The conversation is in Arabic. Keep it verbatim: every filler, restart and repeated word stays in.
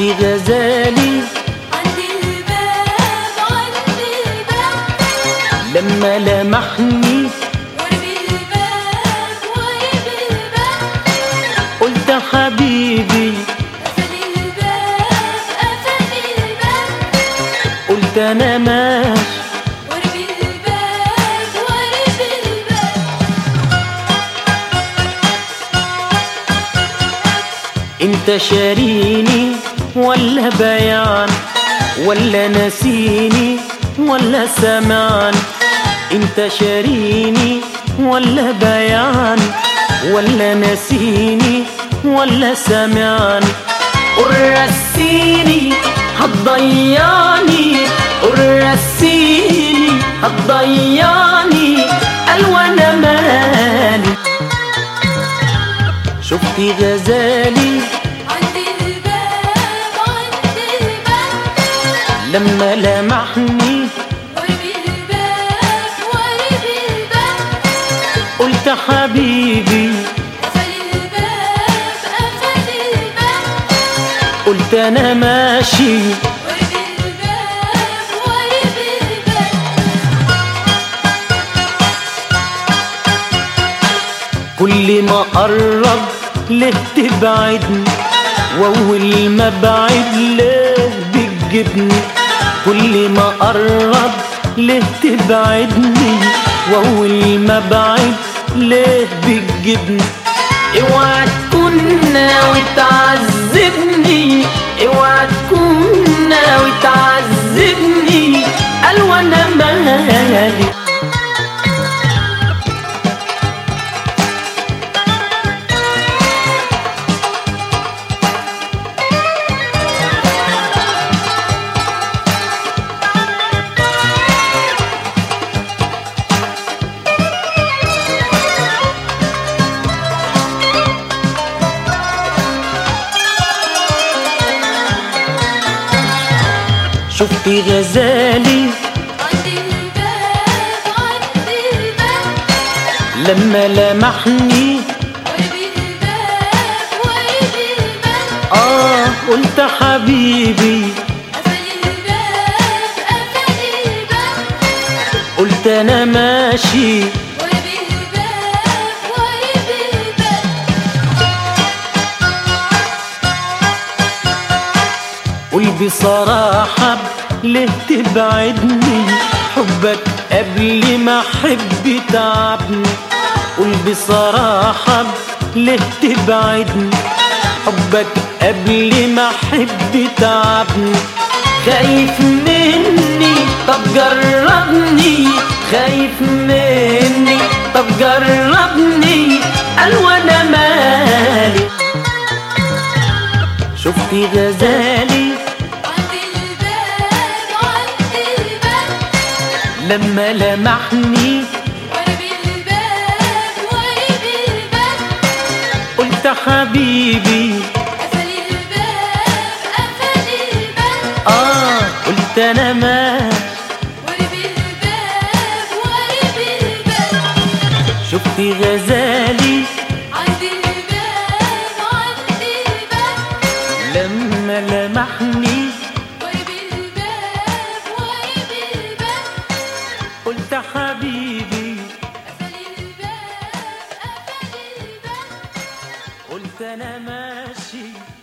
شفتي غزالي عند الباب عند الباب لما لمحني قرب الباب قرب الباب قلت حبيبي قفل الباب قفل الباب قلت انا ماشي قرب الباب قرب الباب انت شاريني ولا بيان ولا نسيني ولا سمعان انت شاريني ولا بيان ولا نسيني ولا سمعان قرسيني هتضيعني قرسيني هتضيعني قال وانا مالي شفتي غزالي عند الباب عند الباب لما لمحني قرب الباب قرب الباب قلت حبيبي قفل الباب قفل الباب قلت انا ماشي قرب الباب قرب الباب كل ما قرب ليه تبعدني واول ما بعد ليه بتجيبني كل ما قرب ليه تبعدني واول ما بعد ليه بتجيبني اوعى تكون ناوي تعذبني اوعى تكون ناوي تعذبني قال وانا مالي شفتي غزالي عند الباب عند الباب لما لمحني قرب الباب قرب الباب اه قلت حبيبي قفل الباب قفل الباب قلت انا ماشي قرب الباب قرب الباب قول بصراحة ليه تبعدني حبك قبل ما احب تعبني قول بصراحة ليه تبعدني حبك قبل ما احب تعبني خايف مني طب جربني خايف مني طب جربني قال وانا مالي شفتي غزالي عند الباب عند الباب لما لمحني قرب الباب قرب الباب قلت حبيبي قفل الباب قفل الباب اه قلت انا ماشي قرب الباب قرب الباب شفتي غزالي عند الباب عند الباب لما لمحني قرب الباب قرب الباب قلت حبيبي قفل الباب قفل الباب قلت انا ماشي